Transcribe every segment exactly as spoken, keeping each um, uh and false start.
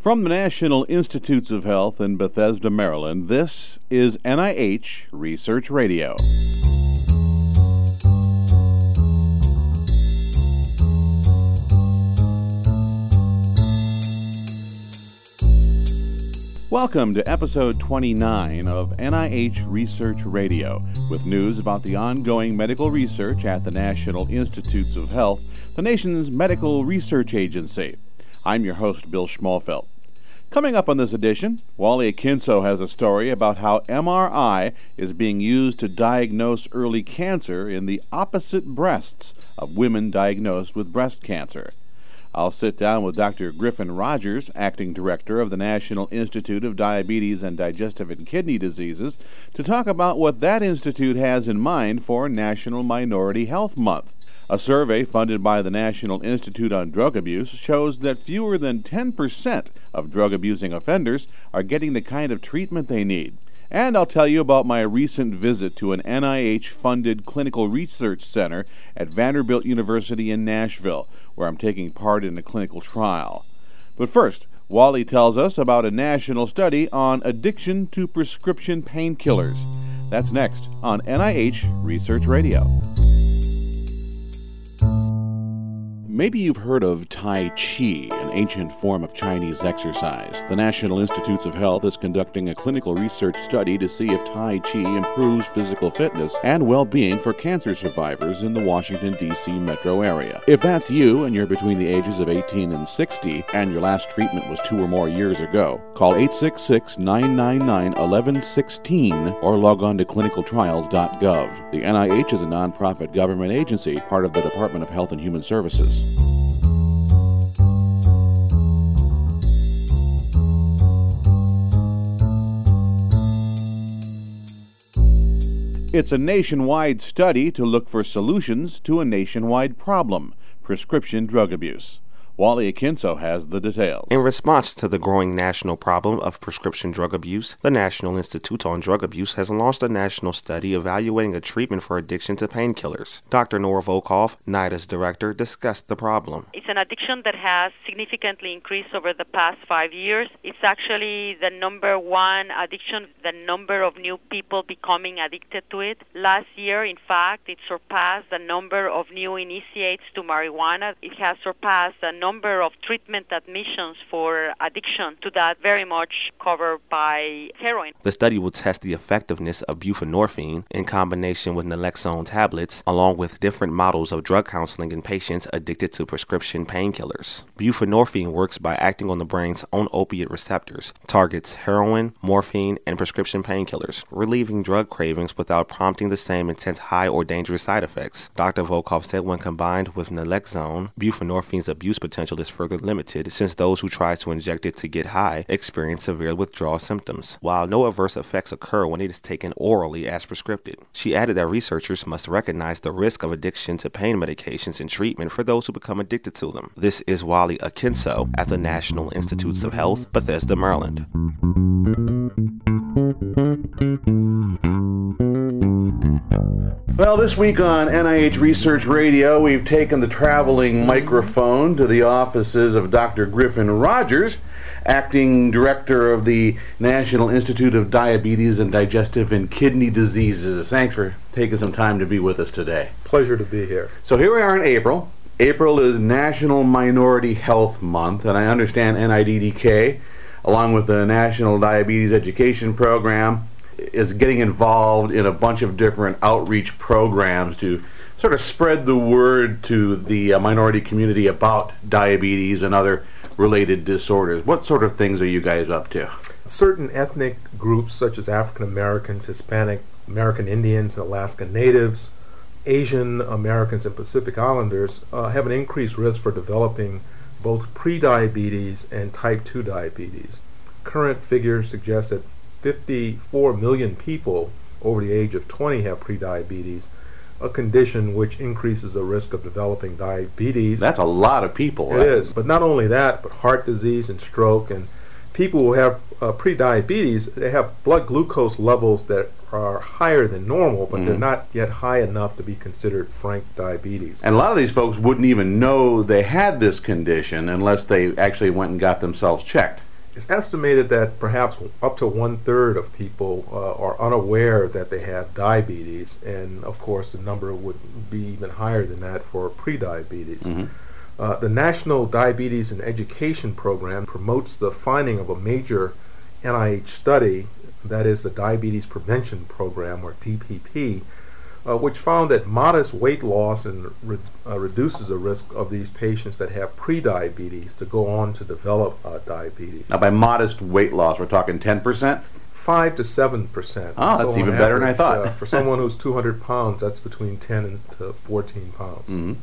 From the National Institutes of Health in Bethesda, Maryland, this is N I H Research Radio. Welcome to episode twenty-nine of N I H Research Radio, with news about the ongoing medical research at the National Institutes of Health, the nation's medical research agency. I'm your host, Bill Schmalfelt. Coming up on this edition, Wally Akinso has a story about how M R I is being used to diagnose early cancer in the opposite breasts of women diagnosed with breast cancer. I'll sit down with Doctor Griffin Rogers, Acting Director of the National Institute of Diabetes and Digestive and Kidney Diseases, to talk about what that institute has in mind for National Minority Health Month. A survey funded by the National Institute on Drug Abuse shows that fewer than ten percent of drug-abusing offenders are getting the kind of treatment they need. And I'll tell you about my recent visit to an N I H-funded clinical research center at Vanderbilt University in Nashville, where I'm taking part in a clinical trial. But first, Wally tells us about a national study on addiction to prescription painkillers. That's next on N I H Research Radio. Maybe you've heard of Tai Chi, an ancient form of Chinese exercise. The National Institutes of Health is conducting a clinical research study to see if Tai Chi improves physical fitness and well-being for cancer survivors in the Washington, D C metro area. If that's you and you're between the ages of eighteen and sixty and your last treatment was two or more years ago, call eight six six, nine nine nine, one one one six or log on to clinical trials dot gov. The N I H is a nonprofit government agency, part of the Department of Health and Human Services. It's a nationwide study to look for solutions to a nationwide problem, prescription drug abuse. Wally Akinso has the details. In response to the growing national problem of prescription drug abuse, the National Institute on Drug Abuse has launched a national study evaluating a treatment for addiction to painkillers. Doctor Nora Volkow, NIDA's director, discussed the problem. It's an addiction that has significantly increased over the past five years. It's actually the number one addiction, the number of new people becoming addicted to it. Last year, in fact, it surpassed the number of new initiates to marijuana. It has surpassed the number of treatment admissions for addiction to that very much covered by heroin. The study will test the effectiveness of buprenorphine in combination with naloxone tablets, along with different models of drug counseling in patients addicted to prescription painkillers. Buprenorphine works by acting on the brain's own opiate receptors, targets heroin, morphine, and prescription painkillers, relieving drug cravings without prompting the same intense high or dangerous side effects. Doctor Volkow said when combined with naloxone, buprenorphine's abuse potential is further limited, since those who try to inject it to get high experience severe withdrawal symptoms, while no adverse effects occur when it is taken orally as prescribed. She added that researchers must recognize the risk of addiction to pain medications and treatment for those who become addicted to them. This is Wally Akinso at the National Institutes of Health, Bethesda, Maryland. Well, this week on N I H Research Radio, we've taken the traveling microphone to the offices of Doctor Griffin Rogers, Acting Director of the National Institute of Diabetes and Digestive and Kidney Diseases. Thanks for taking some time to be with us today. Pleasure to be here. So here we are in April. April is National Minority Health Month, and I understand N I D D K, along with the National Diabetes Education Program, is getting involved in a bunch of different outreach programs to sort of spread the word to the uh, minority community about diabetes and other related disorders. What sort of things are you guys up to? Certain ethnic groups such as African Americans, Hispanic, American Indians, Alaska Natives, Asian Americans, and Pacific Islanders uh, have an increased risk for developing both prediabetes and type two diabetes. Current figures suggest that fifty-four million people over the age of twenty have prediabetes, a condition which increases the risk of developing diabetes. That's a lot of people. It right? is, but not only that, but heart disease and stroke. And people who have uh, prediabetes, they have blood glucose levels that are higher than normal, but mm-hmm. they're not yet high enough to be considered frank diabetes. And a lot of these folks wouldn't even know they had this condition unless they actually went and got themselves checked. It's estimated that perhaps up to one-third of people uh, are unaware that they have diabetes, and of course the number would be even higher than that for prediabetes. Mm-hmm. Uh, the National Diabetes and Education Program promotes the finding of a major N I H study, that is the Diabetes Prevention Program, or D P P, uh, which found that modest weight loss and re- uh, reduces the risk of these patients that have prediabetes to go on to develop uh, diabetes. Now, by modest weight loss, we're talking ten percent? Five to seven percent. Oh, that's so even better average, than I thought. Uh, for someone who's two hundred pounds, that's between ten and to fourteen pounds. Mm-hmm.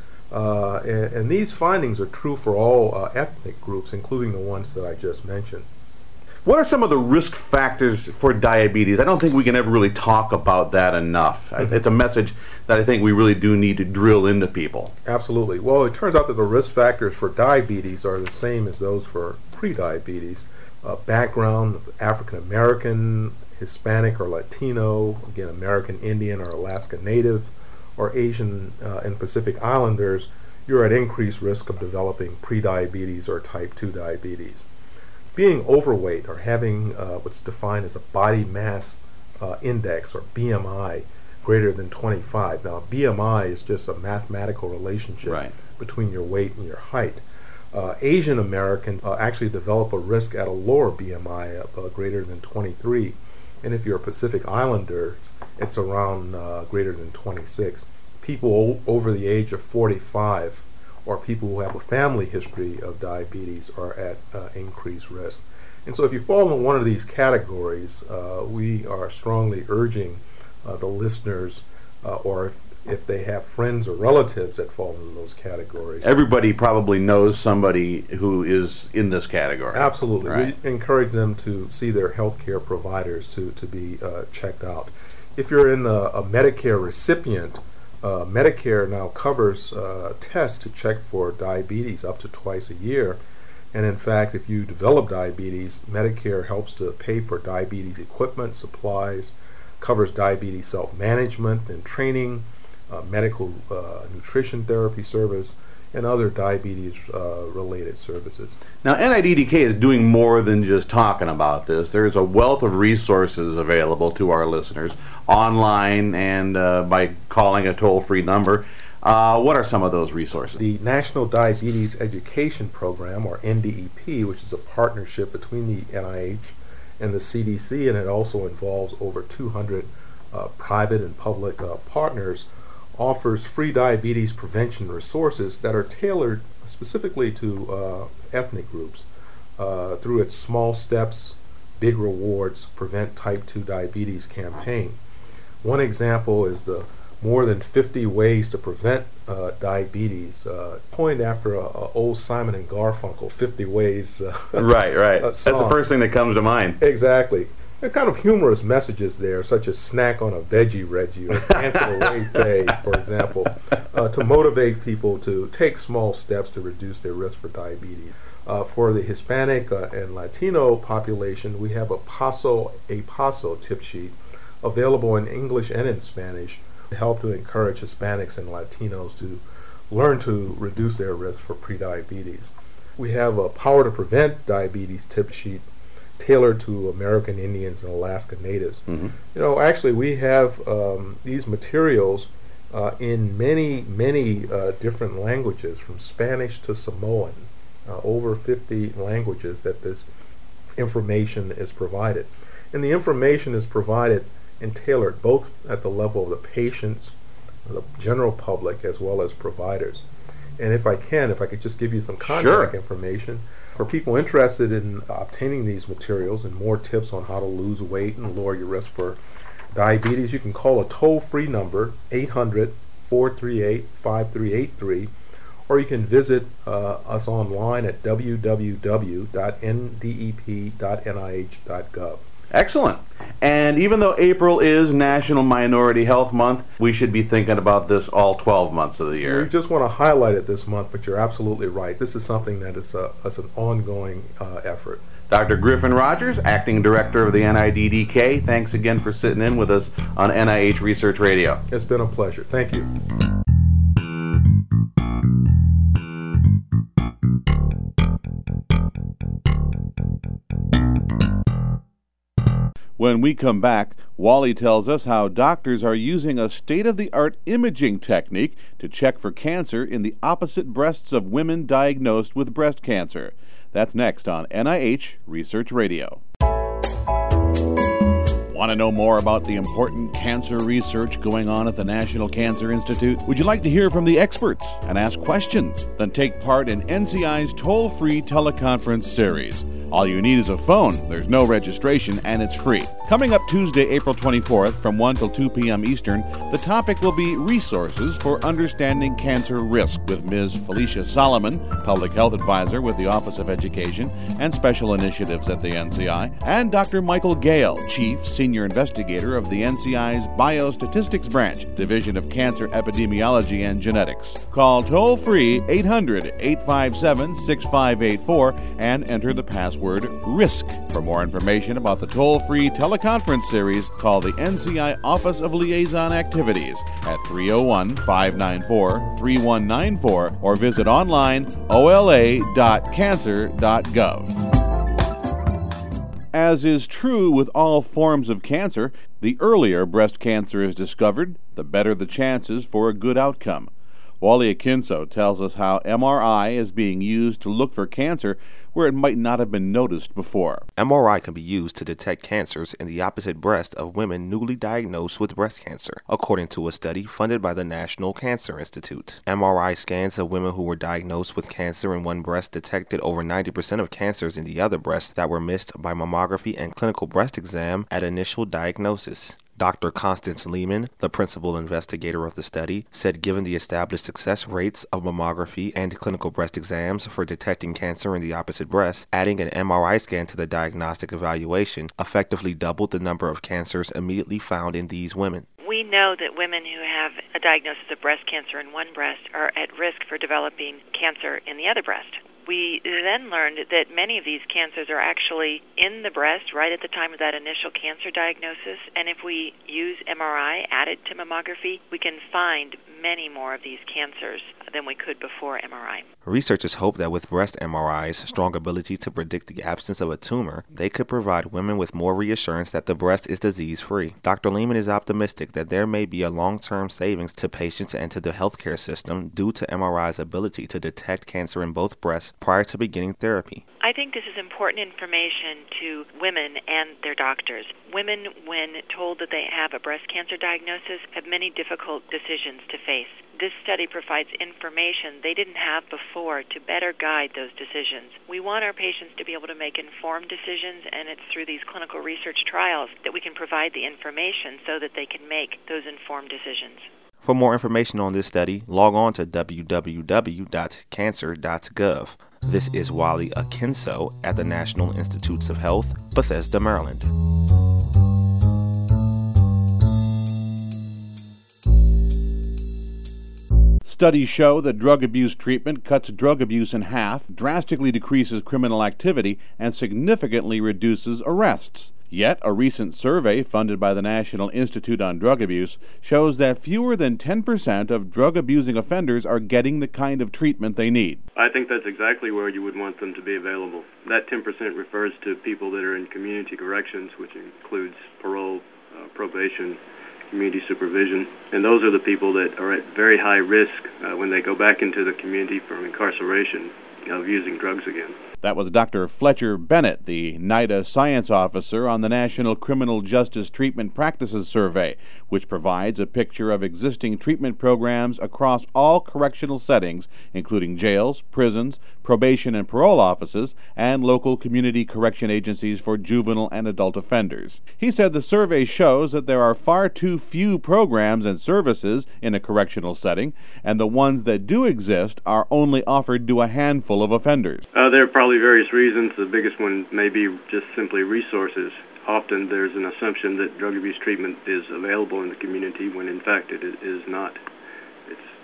Uh, and, and these findings are true for all uh, ethnic groups, including the ones that I just mentioned. What are some of the risk factors for diabetes? I don't think we can ever really talk about that enough. Mm-hmm. It's a message that I think we really do need to drill into people. Absolutely. Well, it turns out that the risk factors for diabetes are the same as those for prediabetes. Uh, background of African American, Hispanic or Latino, again, American Indian or Alaska Natives, or Asian uh, and Pacific Islanders, you're at increased risk of developing prediabetes or type two diabetes. Being overweight or having uh, what's defined as a body mass uh, index, or B M I, greater than twenty-five. Now, B M I is just a mathematical relationship right. between your weight and your height. Uh, Asian Americans uh, actually develop a risk at a lower B M I of uh, greater than twenty-three. And if you're a Pacific Islander, it's around uh, greater than twenty-six. People o- over the age of forty-five or people who have a family history of diabetes are at uh, increased risk. And so if you fall in one of these categories, uh, we are strongly urging uh, the listeners, uh, or if, if they have friends or relatives that fall into those categories. Everybody probably knows somebody who is in this category. Absolutely. Right. We encourage them to see their healthcare providers to, to be uh, checked out. If you're in a, a Medicare recipient, Uh, Medicare now covers uh, tests to check for diabetes up to twice a year. And in fact, if you develop diabetes, Medicare helps to pay for diabetes equipment, supplies, covers diabetes self-management and training, uh, medical uh, nutrition therapy service, and other diabetes-related uh, services. Now, N I D D K is doing more than just talking about this. There's a wealth of resources available to our listeners online and uh, by calling a toll-free number. Uh, what are some of those resources? The National Diabetes Education Program, or N D E P, which is a partnership between the N I H and the C D C, and it also involves over two hundred uh, private and public uh, partners, offers free diabetes prevention resources that are tailored specifically to uh, ethnic groups uh, through its Small Steps, Big Rewards, Prevent Type two Diabetes campaign. One example is the More Than fifty Ways to Prevent uh, Diabetes, uh, coined after a, a old Simon and Garfunkel, fifty Ways. Uh, right, right. That's the first thing that comes to mind. Exactly. There are kind of humorous messages there, such as snack on a veggie Reggie or dance away Faye, for example, uh, to motivate people to take small steps to reduce their risk for diabetes. Uh, for the Hispanic uh, and Latino population, we have a Paso a Paso tip sheet available in English and in Spanish to help to encourage Hispanics and Latinos to learn to reduce their risk for prediabetes. We have a Power to Prevent Diabetes tip sheet tailored to American Indians and Alaska Natives. Mm-hmm. You know, actually, we have um, these materials uh, in many, many uh, different languages, from Spanish to Samoan, uh, over fifty languages that this information is provided. And the information is provided and tailored both at the level of the patients, the general public, as well as providers. And if I can, if I could just give you some contact sure. information. For people interested in obtaining these materials and more tips on how to lose weight and lower your risk for diabetes, you can call a toll-free number, eight hundred, four three eight, five three eight three, or you can visit uh, us online at w w w dot n d e p dot n i h dot gov. Excellent. And even though April is National Minority Health Month, we should be thinking about this all twelve months of the year. We just want to highlight it this month, but you're absolutely right. This is something that is, a, is an ongoing uh, effort. Doctor Griffin Rogers, Acting Director of the N I D D K, thanks again for sitting in with us on N I H Research Radio. It's been a pleasure. Thank you. When we come back, Wally tells us how doctors are using a state-of-the-art imaging technique to check for cancer in the opposite breasts of women diagnosed with breast cancer. That's next on N I H Research Radio. Want to know more about the important cancer research going on at the National Cancer Institute? Would you like to hear from the experts and ask questions? Then take part in N C I's toll-free teleconference series. All you need is a phone. There's no registration, and it's free. Coming up Tuesday, April twenty-fourth, from one till two p.m. Eastern, the topic will be Resources for Understanding Cancer Risk with Miz Felicia Solomon, Public Health Advisor with the Office of Education and Special Initiatives at the N C I, and Doctor Michael Gale, Chief Senior Investigator of the N C I's Biostatistics Branch, Division of Cancer Epidemiology and Genetics. Call toll-free eight hundred, eight five seven, six five eight four and enter the password RISK. For more information about the toll-free teleconference series, call the N C I Office of Liaison Activities at three oh one, five nine four, three one nine four or visit online o l a dot cancer dot gov. As is true with all forms of cancer, the earlier breast cancer is discovered, the better the chances for a good outcome. Wally Akinso tells us how M R I is being used to look for cancer where it might not have been noticed before. M R I can be used to detect cancers in the opposite breast of women newly diagnosed with breast cancer, according to a study funded by the National Cancer Institute. M R I scans of women who were diagnosed with cancer in one breast detected over ninety percent of cancers in the other breast that were missed by mammography and clinical breast exam at initial diagnosis. Doctor Constance Lehman, the principal investigator of the study, said given the established success rates of mammography and clinical breast exams for detecting cancer in the opposite breast, adding an M R I scan to the diagnostic evaluation effectively doubled the number of cancers immediately found in these women. We know that women who have a diagnosis of breast cancer in one breast are at risk for developing cancer in the other breast. We then learned that many of these cancers are actually in the breast right at the time of that initial cancer diagnosis, and if we use M R I added to mammography, we can find many more of these cancers than we could before M R I. Researchers hope that with breast M R I's strong ability to predict the absence of a tumor, they could provide women with more reassurance that the breast is disease-free. Doctor Lehman is optimistic that there may be a long-term savings to patients and to the healthcare system due to M R I's ability to detect cancer in both breasts prior to beginning therapy. I think this is important information to women and their doctors. Women, when told that they have a breast cancer diagnosis, have many difficult decisions to face. This study provides information they didn't have before to better guide those decisions. We want our patients to be able to make informed decisions, and it's through these clinical research trials that we can provide the information so that they can make those informed decisions. For more information on this study, log on to w w w dot cancer dot gov. This is Wally Akinso at the National Institutes of Health, Bethesda, Maryland. Studies show that drug abuse treatment cuts drug abuse in half, drastically decreases criminal activity, and significantly reduces arrests. Yet, a recent survey funded by the National Institute on Drug Abuse shows that fewer than ten percent of drug-abusing offenders are getting the kind of treatment they need. I think that's exactly where you would want them to be available. That ten percent refers to people that are in community corrections, which includes parole, uh, probation, community supervision, and those are the people that are at very high risk uh, when they go back into the community from incarceration of using drugs again. That was Doctor Fletcher Bennett, the NIDA science officer on the National Criminal Justice Treatment Practices Survey, which provides a picture of existing treatment programs across all correctional settings, including jails, prisons, probation and parole offices, and local community correction agencies for juvenile and adult offenders. He said the survey shows that there are far too few programs and services in a correctional setting, and the ones that do exist are only offered to a handful of offenders. Uh, there are probably various reasons. The biggest one may be just simply resources. Often there's an assumption that drug abuse treatment is available in the community when in fact it is not. It's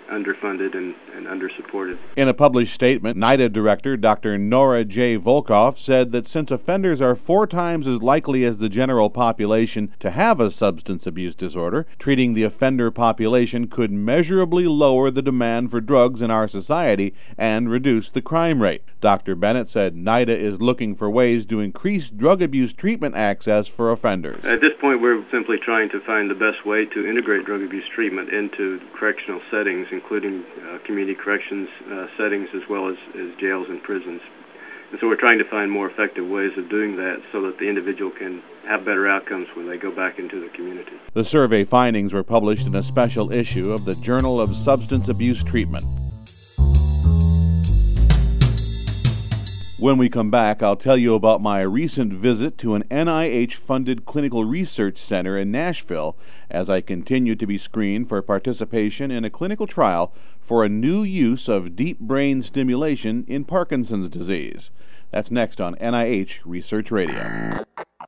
underfunded and, and undersupported. In a published statement, NIDA Director Doctor Nora J. Volkoff said that since offenders are four times as likely as the general population to have a substance abuse disorder, treating the offender population could measurably lower the demand for drugs in our society and reduce the crime rate. Doctor Bennett said NIDA is looking for ways to increase drug abuse treatment access for offenders. At this point, we're simply trying to find the best way to integrate drug abuse treatment into correctional settings, including uh, community corrections uh, settings as well as, as jails and prisons. And so we're trying to find more effective ways of doing that so that the individual can have better outcomes when they go back into the community. The survey findings were published in a special issue of the Journal of Substance Abuse Treatment. When we come back, I'll tell you about my recent visit to an N I H-funded clinical research center in Nashville as I continue to be screened for participation in a clinical trial for a new use of deep brain stimulation in Parkinson's disease. That's next on N I H Research Radio.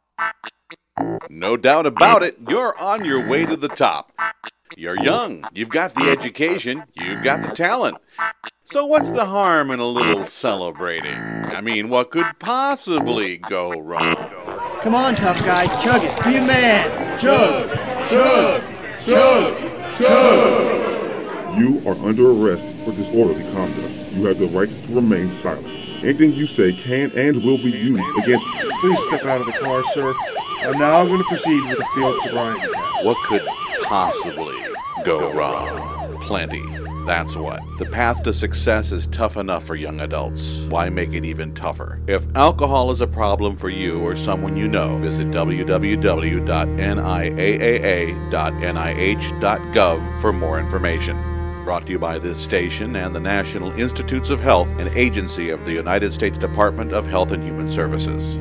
No doubt about it, you're on your way to the top. You're young, you've got the education, you've got the talent. So what's the harm in a little celebrating? I mean, what could possibly go wrong? Come on, tough guy, chug it. Be a man. Chug, chug, chug, chug. You are under arrest for disorderly conduct. You have the right to remain silent. Anything you say can and will be used against you. Please step out of the car, sir. I'm now going to proceed with a field sobriety test. What could possibly go wrong? Plenty. That's what. The path to success is tough enough for young adults. Why make it even tougher? If alcohol is a problem for you or someone you know, visit w w w dot n i a a a dot n i h dot gov for more information. Brought to you by this station and the National Institutes of Health, an agency of the United States Department of Health and Human Services.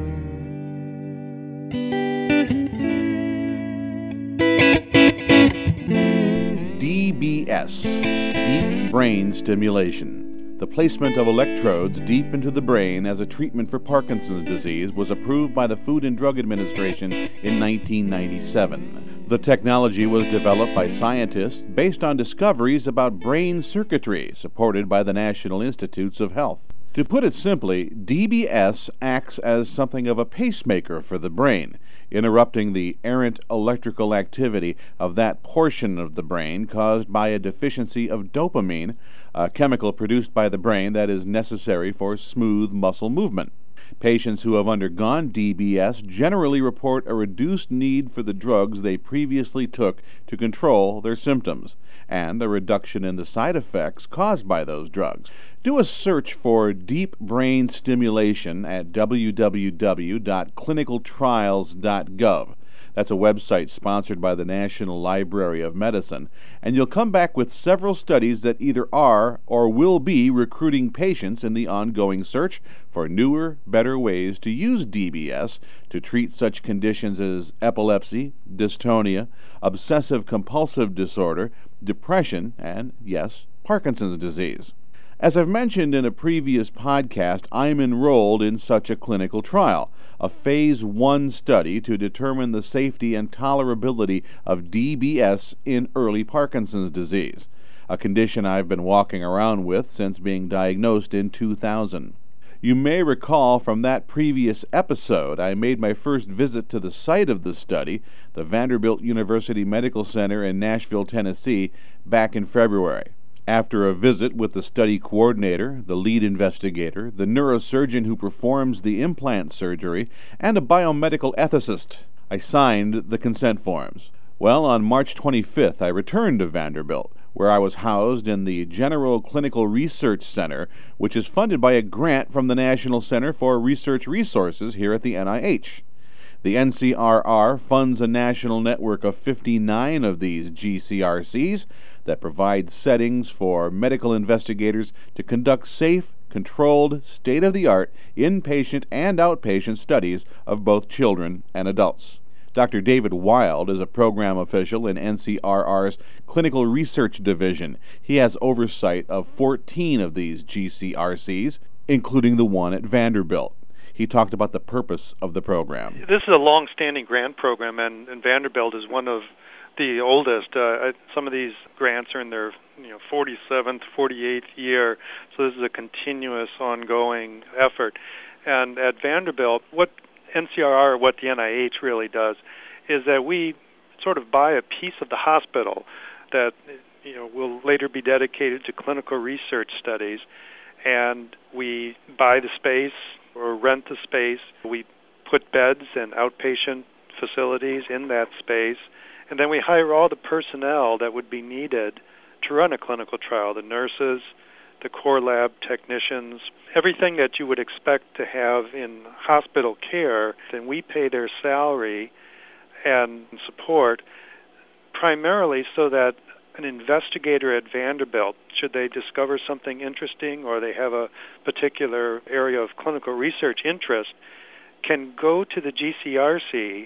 D B S, deep brain stimulation. The placement of electrodes deep into the brain as a treatment for Parkinson's disease was approved by the Food and Drug Administration in nineteen ninety-seven. The technology was developed by scientists based on discoveries about brain circuitry supported by the National Institutes of Health. To put it simply, D B S acts as something of a pacemaker for the brain, interrupting the errant electrical activity of that portion of the brain caused by a deficiency of dopamine, a chemical produced by the brain that is necessary for smooth muscle movement. Patients who have undergone D B S generally report a reduced need for the drugs they previously took to control their symptoms, and a reduction in the side effects caused by those drugs. Do a search for deep brain stimulation at w w w dot clinical trials dot gov. That's a website sponsored by the National Library of Medicine, and you'll come back with several studies that either are or will be recruiting patients in the ongoing search for newer, better ways to use D B S to treat such conditions as epilepsy, dystonia, obsessive-compulsive disorder, depression, and, yes, Parkinson's disease. As I've mentioned in a previous podcast, I'm enrolled in such a clinical trial, a phase one study to determine the safety and tolerability of D B S in early Parkinson's disease, a condition I've been walking around with since being diagnosed in two thousand. You may recall from that previous episode I made my first visit to the site of the study, the Vanderbilt University Medical Center in Nashville, Tennessee, back in February. After a visit with the study coordinator, the lead investigator, the neurosurgeon who performs the implant surgery, and a biomedical ethicist, I signed the consent forms. Well, on March twenty-fifth, I returned to Vanderbilt, where I was housed in the General Clinical Research Center, which is funded by a grant from the National Center for Research Resources here at the N I H. The N C R R funds a national network of fifty-nine of these G C R Cs that provide settings for medical investigators to conduct safe, controlled, state-of-the-art inpatient and outpatient studies of both children and adults. Doctor David Wild is a program official in N C R R's Clinical Research Division. He has oversight of fourteen of these G C R Cs, including the one at Vanderbilt. He talked about the purpose of the program. This is a long-standing grant program, and, and Vanderbilt is one of the oldest. Uh, some of these grants are in their you know forty-seventh, forty-eighth year, so this is a continuous, ongoing effort. And at Vanderbilt, what N C R R, what the N I H really does, is that we sort of buy a piece of the hospital that you know will later be dedicated to clinical research studies, and we buy the space or rent the space. We put beds and outpatient facilities in that space, and then we hire all the personnel that would be needed to run a clinical trial, the nurses, the core lab technicians, everything that you would expect to have in hospital care. Then we pay their salary and support primarily so that an investigator at Vanderbilt, should they discover something interesting or they have a particular area of clinical research interest, can go to the G C R C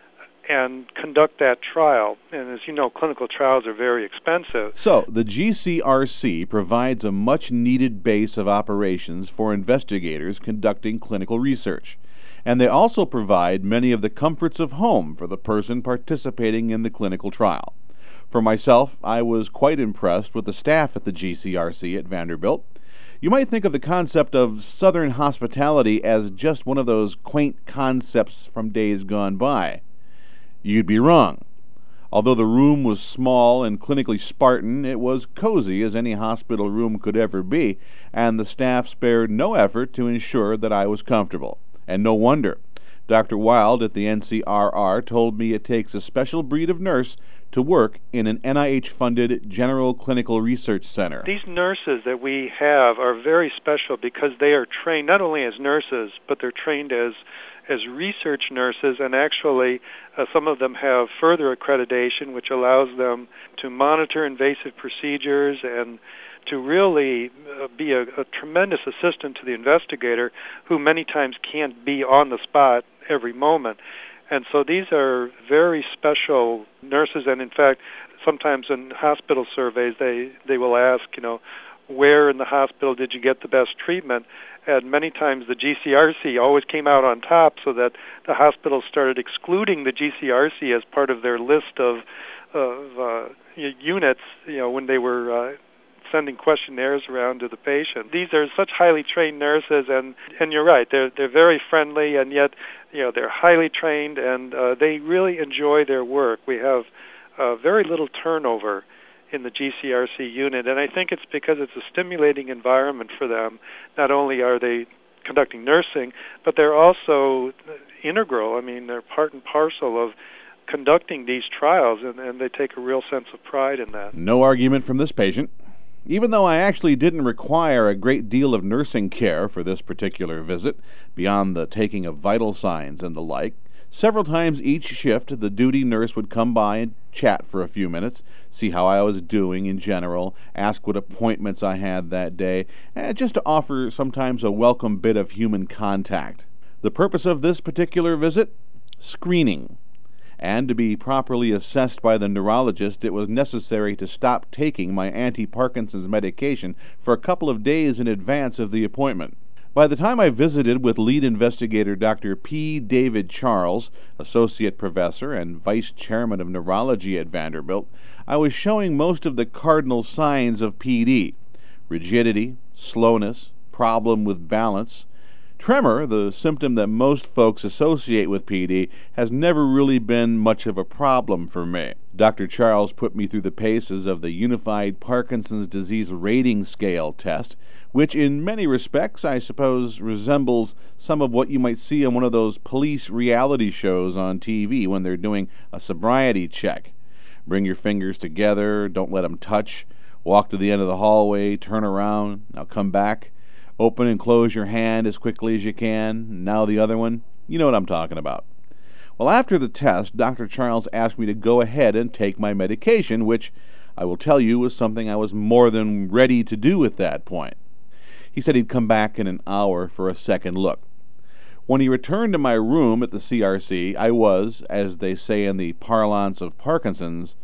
and conduct that trial. And as you know, clinical trials are very expensive. So the G C R C provides a much-needed base of operations for investigators conducting clinical research. And they also provide many of the comforts of home for the person participating in the clinical trial. For myself, I was quite impressed with the staff at the G C R C at Vanderbilt. You might think of the concept of Southern hospitality as just one of those quaint concepts from days gone by. You'd be wrong. Although the room was small and clinically Spartan, it was cozy as any hospital room could ever be, and the staff spared no effort to ensure that I was comfortable. And no wonder. Doctor Wild at the N C R R told me it takes a special breed of nurse to work in an N I H-funded general clinical research center. These nurses that we have are very special because they are trained not only as nurses, but they're trained as as research nurses, and actually uh, some of them have further accreditation, which allows them to monitor invasive procedures and to really uh, be a, a tremendous assistant to the investigator, who many times can't be on the spot every moment. And so these are very special nurses, and in fact, sometimes in hospital surveys, they, they will ask, you know, where in the hospital did you get the best treatment? And many times the G C R C always came out on top, so that the hospitals started excluding the G C R C as part of their list of, of uh, units, you know, when they were uh, sending questionnaires around to the patient. These are such highly trained nurses, and, and you're right, they're they're very friendly, and yet, you know, they're highly trained, and uh, they really enjoy their work. We have uh, very little turnover in the G C R C unit, and I think it's because it's a stimulating environment for them. Not only are they conducting nursing, but they're also integral. I mean, they're part and parcel of conducting these trials, and, and they take a real sense of pride in that. No argument from this patient. Even though I actually didn't require a great deal of nursing care for this particular visit, beyond the taking of vital signs and the like, several times each shift the duty nurse would come by and chat for a few minutes, see how I was doing in general, ask what appointments I had that day, and just to offer sometimes a welcome bit of human contact. The purpose of this particular visit? Screening. And to be properly assessed by the neurologist, it was necessary to stop taking my anti-Parkinson's medication for a couple of days in advance of the appointment. By the time I visited with lead investigator Doctor P. David Charles, associate professor and vice chairman of neurology at Vanderbilt, I was showing most of the cardinal signs of P D: rigidity, slowness, problem with balance. Tremor, the symptom that most folks associate with P D, has never really been much of a problem for me. Doctor Charles put me through the paces of the Unified Parkinson's Disease Rating Scale test, which in many respects, I suppose, resembles some of what you might see on one of those police reality shows on T V when they're doing a sobriety check. Bring your fingers together, don't let them touch, walk to the end of the hallway, turn around, now come back. Open and close your hand as quickly as you can. Now the other one. You know what I'm talking about. Well, after the test, Doctor Charles asked me to go ahead and take my medication, which I will tell you was something I was more than ready to do at that point. He said he'd come back in an hour for a second look. When he returned to my room at the C R C, I was, as they say in the parlance of Parkinson's,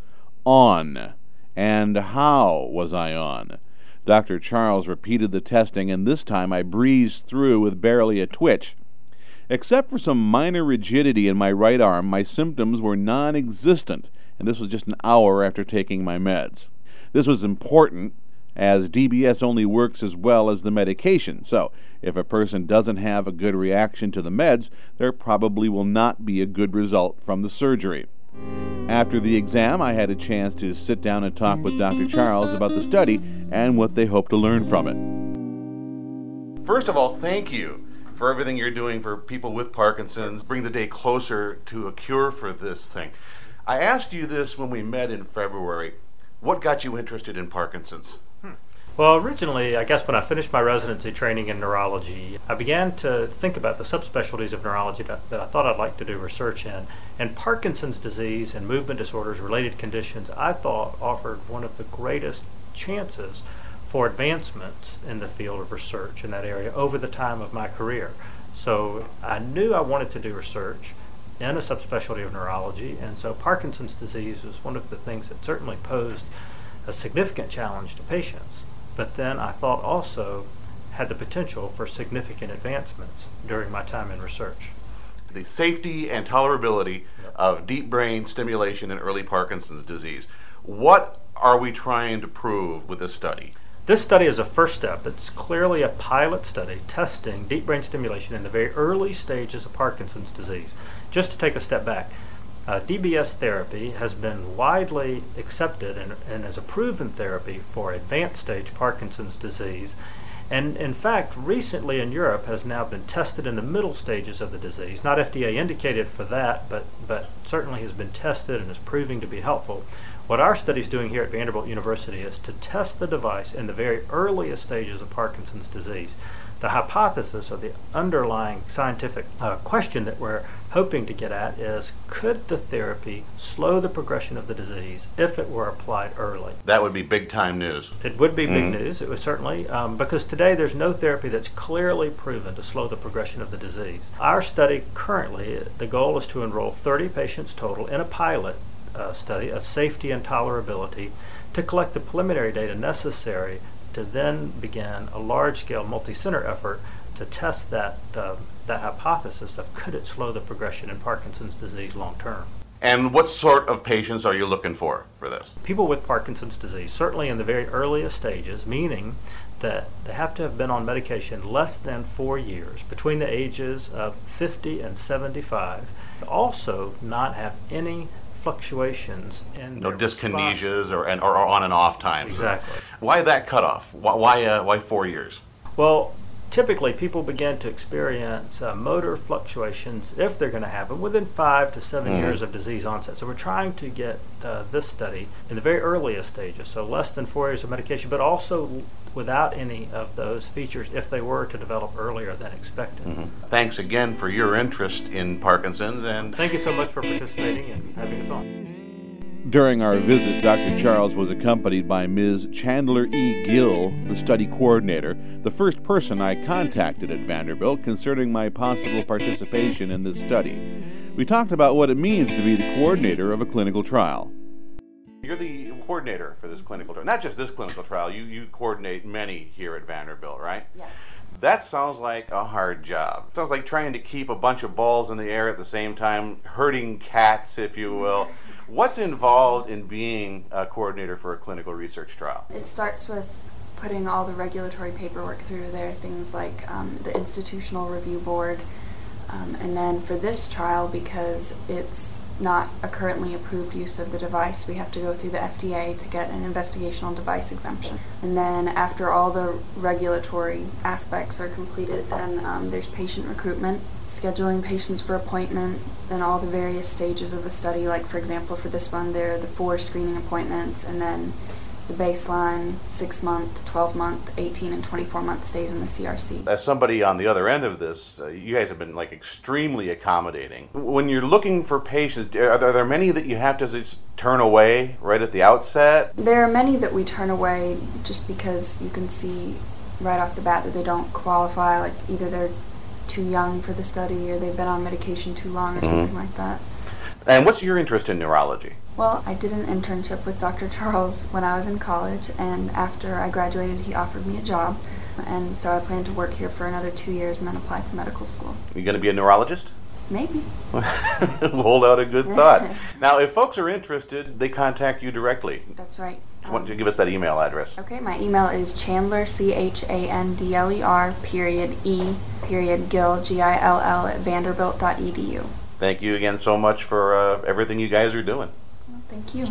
on. And how was I on? Doctor Charles repeated the testing, and this time I breezed through with barely a twitch. Except for some minor rigidity in my right arm, my symptoms were non-existent, and this was just an hour after taking my meds. This was important, as D B S only works as well as the medication, so if a person doesn't have a good reaction to the meds, there probably will not be a good result from the surgery. After the exam, I had a chance to sit down and talk with Doctor Charles about the study and what they hope to learn from it. First of all, thank you for everything you're doing for people with Parkinson's. Bring the day closer to a cure for this thing. I asked you this when we met in February. What got you interested in Parkinson's? Hmm. Well, originally, I guess when I finished my residency training in neurology, I began to think about the subspecialties of neurology that, that I thought I'd like to do research in. And Parkinson's disease and movement disorders, related conditions, I thought offered one of the greatest chances for advancement in the field of research in that area over the time of my career. So I knew I wanted to do research in a subspecialty of neurology, and so Parkinson's disease was one of the things that certainly posed a significant challenge to patients. But then I thought also had the potential for significant advancements during my time in research. The safety and tolerability yep. of deep brain stimulation in early Parkinson's disease. What are we trying to prove with this study? This study is a first step. It's clearly a pilot study testing deep brain stimulation in the very early stages of Parkinson's disease. Just to take a step back, Uh, D B S therapy has been widely accepted and, and is a proven therapy for advanced stage Parkinson's disease, and in fact recently in Europe has now been tested in the middle stages of the disease. Not F D A indicated for that, but, but certainly has been tested and is proving to be helpful. What our study is doing here at Vanderbilt University is to test the device in the very earliest stages of Parkinson's disease. The hypothesis or the underlying scientific uh, question that we're hoping to get at is, could the therapy slow the progression of the disease if it were applied early? That would be big time news. It would be big mm-hmm. news. It would certainly, um, because today there's no therapy that's clearly proven to slow the progression of the disease. Our study currently, the goal is to enroll thirty patients total in a pilot uh, study of safety and tolerability to collect the preliminary data necessary to then begin a large-scale multi-center effort to test that uh, that hypothesis of could it slow the progression in Parkinson's disease long-term. And what sort of patients are you looking for for this? People with Parkinson's disease, certainly in the very earliest stages, meaning that they have to have been on medication less than four years, between the ages of fifty and seventy-five, also not have any fluctuations in no their dyskinesias or, and, or on and off times. Exactly. Why that cutoff? Why why, uh, why four years? Well, typically people begin to experience uh, motor fluctuations, if they're going to happen, within five to seven mm. years of disease onset. So we're trying to get uh, this study in the very earliest stages, so less than four years of medication, but also without any of those features if they were to develop earlier than expected. Mm-hmm. Thanks again for your interest in Parkinson's, and thank you so much for participating and having us on. During our visit, Doctor Charles was accompanied by Miz Chandler E. Gill, the study coordinator, the first person I contacted at Vanderbilt concerning my possible participation in this study. We talked about what it means to be the coordinator of a clinical trial. You're the coordinator for this clinical trial. Not just this clinical trial, you, you coordinate many here at Vanderbilt, right? Yes. That sounds like a hard job. It sounds like trying to keep a bunch of balls in the air at the same time, herding cats, if you will. What's involved in being a coordinator for a clinical research trial? It starts with putting all the regulatory paperwork through there, things like um, the Institutional Review Board. Um, and then for this trial, because it's not a currently approved use of the device, we have to go through the F D A to get an investigational device exemption. And then after all the regulatory aspects are completed, then um, there's patient recruitment, scheduling patients for appointment, and all the various stages of the study. Like for example, for this one, there are the four screening appointments, and then the baseline six month, twelve month, eighteen, and twenty-four month stays in the C R C. As somebody on the other end of this, uh, you guys have been like extremely accommodating. When you're looking for patients, are there, are there many that you have to just turn away right at the outset? There are many that we turn away just because you can see right off the bat that they don't qualify, like either they're too young for the study or they've been on medication too long or mm-hmm. something like that. And what's your interest in neurology? Well, I did an internship with Doctor Charles when I was in college, and after I graduated, he offered me a job, and so I plan to work here for another two years and then apply to medical school. Are you going to be a neurologist? Maybe. Hold out a good thought. Now, if folks are interested, they contact you directly. That's right. Why don't you give us that email address? Okay, my email is Chandler, C H A N D L E R, period, E, period, Gill, G I L L, at vanderbilt dot e d u. Thank you again so much for uh, everything you guys are doing. Well, thank you.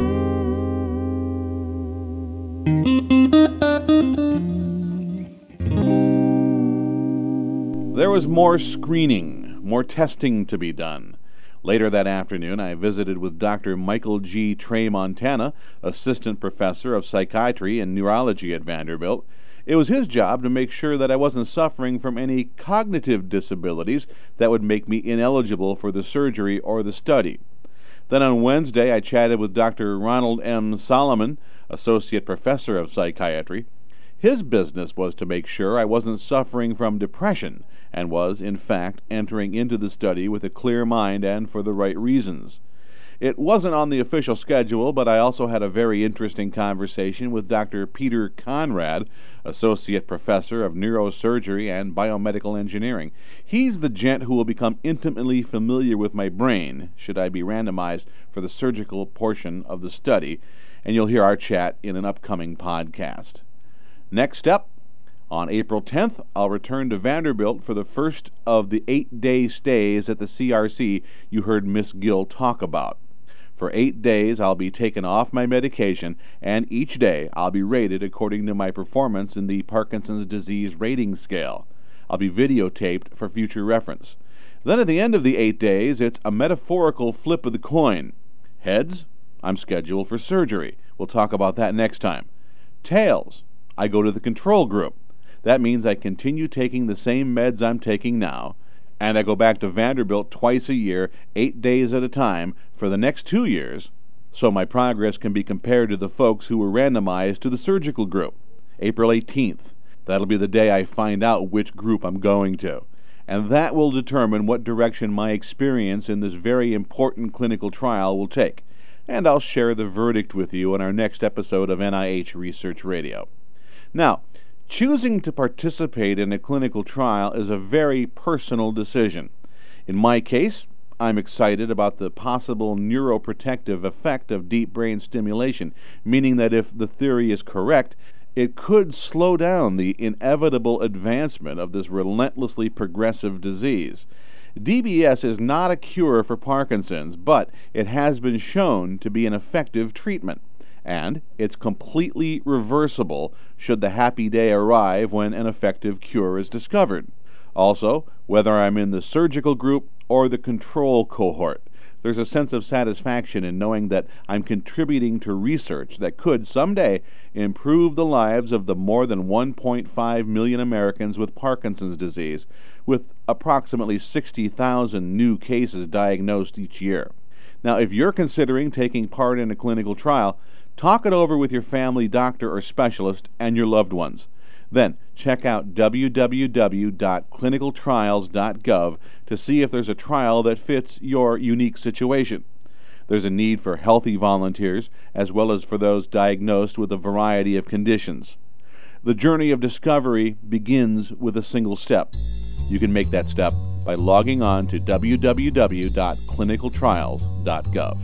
There was more screening, more testing to be done. Later that afternoon, I visited with Doctor Michael G. Tramontana, Assistant Professor of Psychiatry and Neurology at Vanderbilt. It was his job to make sure that I wasn't suffering from any cognitive disabilities that would make me ineligible for the surgery or the study. Then on Wednesday, I chatted with Doctor Ronald M. Solomon, Associate Professor of Psychiatry. His business was to make sure I wasn't suffering from depression and was, in fact, entering into the study with a clear mind and for the right reasons. It wasn't on the official schedule, but I also had a very interesting conversation with Doctor Peter Conrad, Associate Professor of Neurosurgery and Biomedical Engineering. He's the gent who will become intimately familiar with my brain, should I be randomized for the surgical portion of the study, and you'll hear our chat in an upcoming podcast. Next up, on April tenth, I'll return to Vanderbilt for the first of the eight-day stays at the C R C you heard Miss Gill talk about. For eight days, I'll be taken off my medication, and each day I'll be rated according to my performance in the Parkinson's disease rating scale. I'll be videotaped for future reference. Then at the end of the eight days, it's a metaphorical flip of the coin. Heads, I'm scheduled for surgery. We'll talk about that next time. Tails, I go to the control group. That means I continue taking the same meds I'm taking now, and I go back to Vanderbilt twice a year, eight days at a time, for the next two years, so my progress can be compared to the folks who were randomized to the surgical group. April eighteenth. That'll be the day I find out which group I'm going to. And that will determine what direction my experience in this very important clinical trial will take. And I'll share the verdict with you in our next episode of N I H Research Radio. Now, choosing to participate in a clinical trial is a very personal decision. In my case, I'm excited about the possible neuroprotective effect of deep brain stimulation, meaning that if the theory is correct, it could slow down the inevitable advancement of this relentlessly progressive disease. D B S is not a cure for Parkinson's, but it has been shown to be an effective treatment. And it's completely reversible should the happy day arrive when an effective cure is discovered. Also, whether I'm in the surgical group or the control cohort, there's a sense of satisfaction in knowing that I'm contributing to research that could someday improve the lives of the more than one point five million Americans with Parkinson's disease, with approximately sixty thousand new cases diagnosed each year. Now, if you're considering taking part in a clinical trial, talk it over with your family doctor or specialist and your loved ones. Then, check out w w w dot clinical trials dot gov to see if there's a trial that fits your unique situation. There's a need for healthy volunteers, as well as for those diagnosed with a variety of conditions. The journey of discovery begins with a single step. You can make that step by logging on to w w w dot clinical trials dot gov.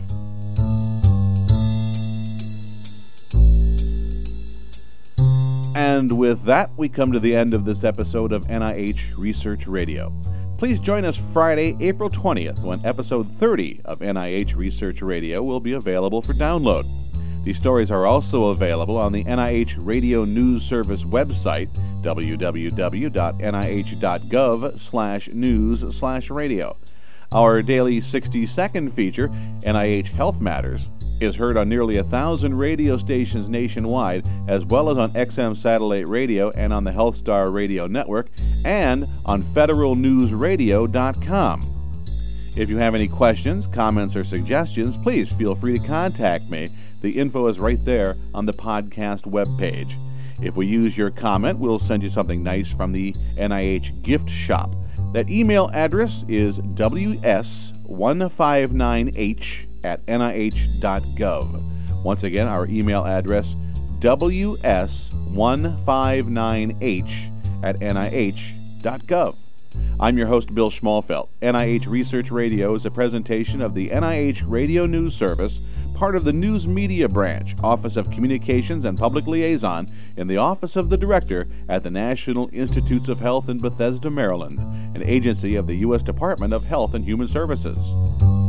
And with that, we come to the end of this episode of N I H Research Radio. Please join us Friday, April twentieth, when episode thirty of N I H Research Radio will be available for download. These stories are also available on the N I H Radio News Service website, w w w dot n i h dot gov slash news slash radio. Our daily sixty-second feature, N I H Health Matters, is heard on nearly a thousand radio stations nationwide, as well as on X M satellite radio and on the HealthStar radio network, and on federal news radio dot com. If you have any questions, comments, or suggestions, please feel free to contact me. The info is right there on the podcast webpage. If we use your comment, we'll send you something nice from the N I H gift shop. That email address is w s one five nine h at n i h dot gov. Once again, our email address, w s one five nine h at n i h dot gov. I'm your host, Bill Schmalfelt. N I H Research Radio is a presentation of the N I H Radio News Service, part of the News Media Branch, Office of Communications and Public Liaison, in the Office of the Director at the National Institutes of Health in Bethesda, Maryland, an agency of the U S Department of Health and Human Services.